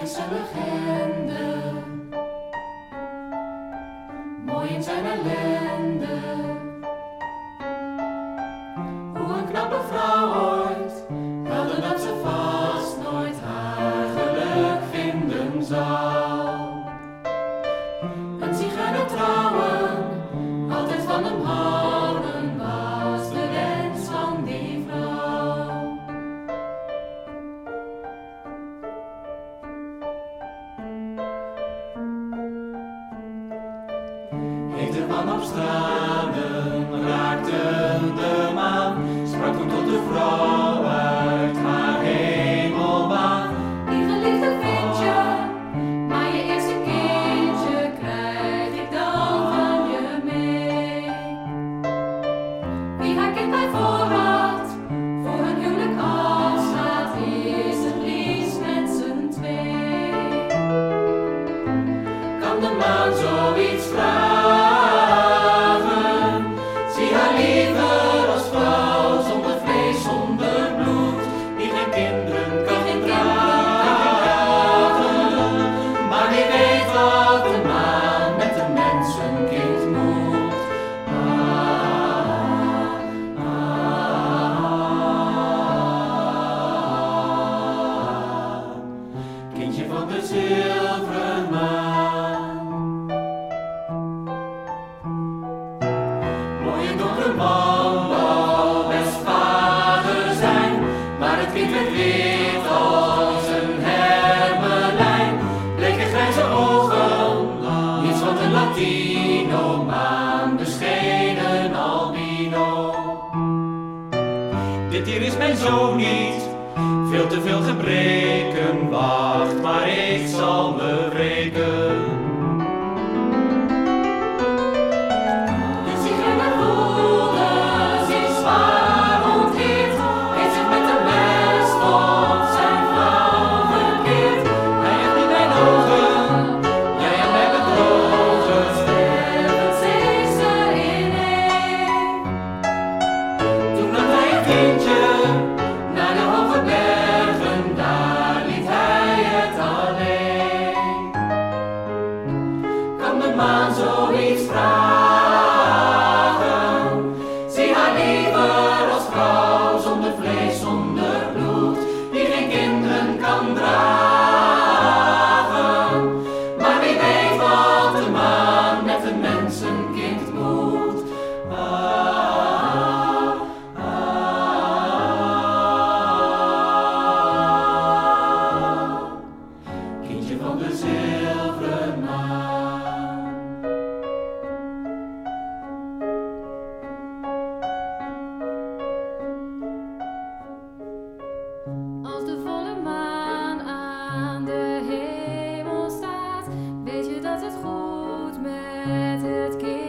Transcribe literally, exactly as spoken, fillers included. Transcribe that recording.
is een legende, mooi in zijn ellende. Hoe een knappe vrouw ooit meldde dat ze vast nooit haar geluk vinden zou. Een zigeuner trouwen, altijd van hem houden, was de wens van die vrouw. Heeft de man op stralen, raakte de maan, sprak toen tot de vrouw uit haar hemelbaan. Die geliefde vind je, maar je eerste kindje krijg ik dan van je mee. Wie haar kind bij voorhad, voor hun huwelijk afstaat, is het liefst met z'n twee. Kan de maan zoiets vragen? Zie haar liever als vrouw, zonder vlees, zonder bloed, die geen kinderen kan dragen. Maar wie weet wat de maan met een mensenkind moet. Ah, ah, kindje van de zilveren maan. Mooie donkere man wou best vader zijn, maar het kind werd wit als een hermelijn. Bleke grijze ogen, niets wat een Latino, maan beschenen albino. Dit hier is mijn zoon niet, veel te veel gebreken, wacht maar ik zal me wreken. Naar de hoge bergen, daar liet hij het alleen. Kan de maan zoiets vragen? Zie haar liever als vrouw, zonder vlees, zonder bloed, die geen kinderen kan dragen. Maar wie weet wat de maan met een mensenkind moet. Ah, kindje van de zilveren maan. Als de volle maan aan de hemel staat, weet je dat het goed met het kind